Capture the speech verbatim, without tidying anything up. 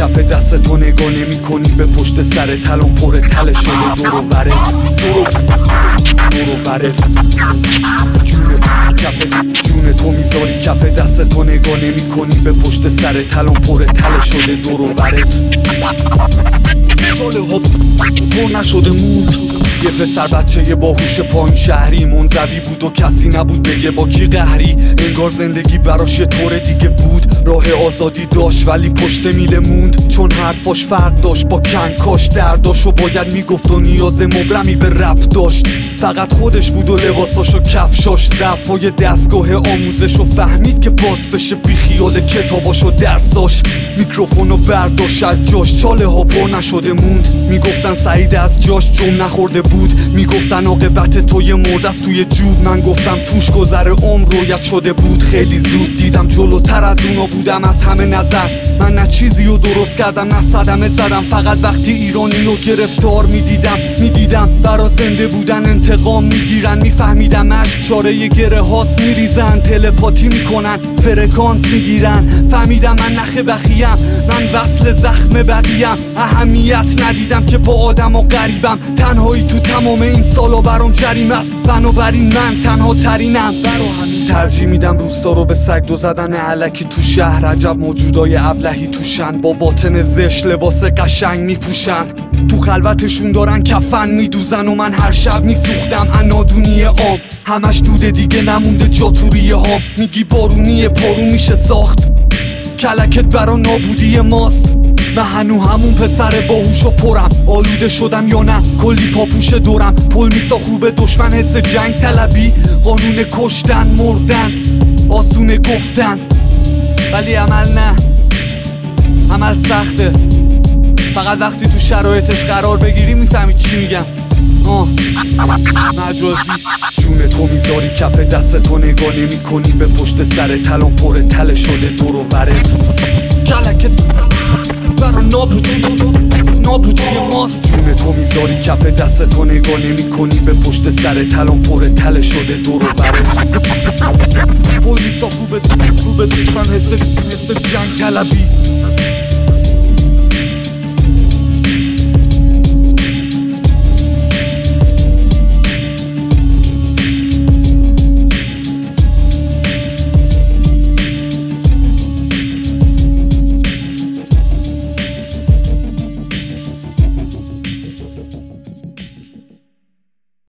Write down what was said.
کف دستتو نگاه نمی کنی به پشت سرت، الان پر تله شده دور و برت، دور و برت. جون کف جون تو میذاری کف دستتو نگاه نمی کنی به پشت سرت، الان پر تله شده دور و برت. ساله ها پر نشده موند، یه پسر بچه باهوش پایین شهری، منزوی بود و کسی نبود بگه با کی قهری. انگار زندگی براش یه طور دیگه بود، راه آزادی داشت ولی پشت میله موند، چون حرفاش فرق داشت با کنکاش، درداشو باید میگفت و نیاز مبرمی به رپ داشت. فقط خودش بود و لباساش و کفشاش، ضعفای دستگاه آموزش و فهمید که باز بشه بیخیال کتاباش و درساش. میکروفونو برداشت از جاش، چاله ها پر نشده موند، میگفتن سعید از جاش جم نخورده بود، میگفتن عاقبت توی مرد است توی جوب، من گفتم توش گذر عمر رویت شده بود. خیلی زود دیدم جلوتر از اونا بودم از همه نظر، من نه چیزی رو درست کردم نه صدمه زدم، فقط وقتی ایرانی رو گرفتار میدیدم میدیدم برا زنده بودن انتقام میگیرن، میفهمیدم عشق چاره گره هاست میریزن، تلپاتی میکنن فرکانس میگیرن، فهمیدم من نخ بخیم، من وصل زخم بقیم، اهمیت ندیدم که با آدم و غریبم، تنهایی تو تمام این سالا برام جریم است، بنابراین من تنها ترینم، برا همین ترجیح میدم روستا رو به سگ دو زدن علکی تو شهر، عجب موجودای ابلهی توشن، با باطن زشت لباس قشنگ میپوشن، تو خلوتشون دارن کفن میدوزن و من هر شب میسوختم انادونی آب، همش دوده دیگه نمونده جا تو ریه ها، میگی بارونی پارو میشه ساخت، کلکت برا نابودی ماست، من هنو همون پسر باهوش و پرم، آلوده شدم یا نه کلی پاپوش دورم، پل میسا خوبه دشمن حس جنگ طلبی، قانون کشتن مردن آسونه گفتن ولی عمل نه، عمل سخته، فقط وقتی تو شرایطش قرار بگیری میفهمی چی میگم. آه مجازی. جون تو میذاری کف دستتو نگاه نمی کنی به پشت سرت، الان پر تله شده دور و برت، کلکت برا نابودی نابودی ماست. جون تو میذاری کف دستتو نگاه نمی کنی به پشت سرت، الان پر تله شده دور و برت، پلیسا خوبه خوبه دشمن حس حس جنگ طلبی.